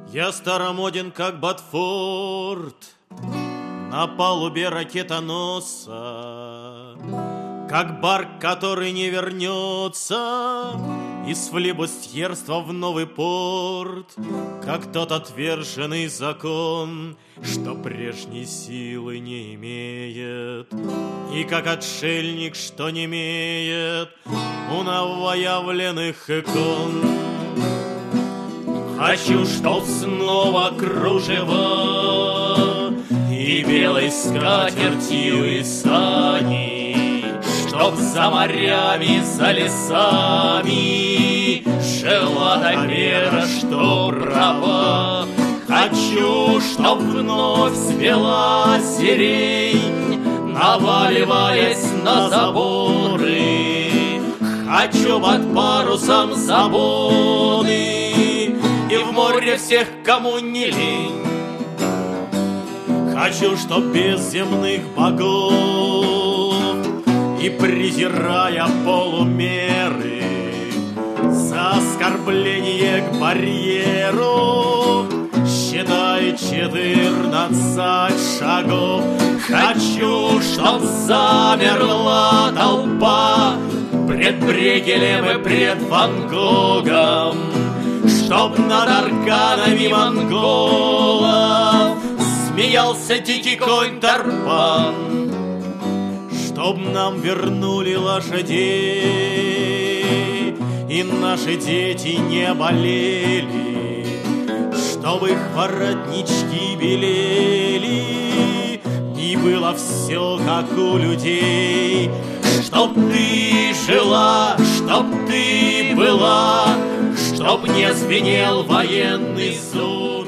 Я старомоден, как Ботфорд, на палубе ракетоноса, как барк, который не вернется из флибустьерства в новый порт, как тот отверженный закон, что прежней силы не имеет, и как отшельник, что не имеет у новоявленных икон. Хочу, чтоб снова кружево и белой скатертью и сани, чтоб за морями, за лесами жила та вера, что права. Хочу, чтоб вновь свела сирень, наваливаясь на заборы. Хочу под парусом забоны и в море всех, кому не лень. Хочу, чтоб без земных богов и презирая полумеры за оскорбление к барьеру, считай 14 шагов. Хочу, чтоб замерла толпа пред Брегелем и пред Ван Гогом, чтоб над арканами монголов смеялся дикий конь Тарпан, чтоб нам вернули лошадей и наши дети не болели, чтоб их воротнички белели и было все как у людей. Чтоб ты жила, чтоб ты была, чтоб не звенел военный зуб.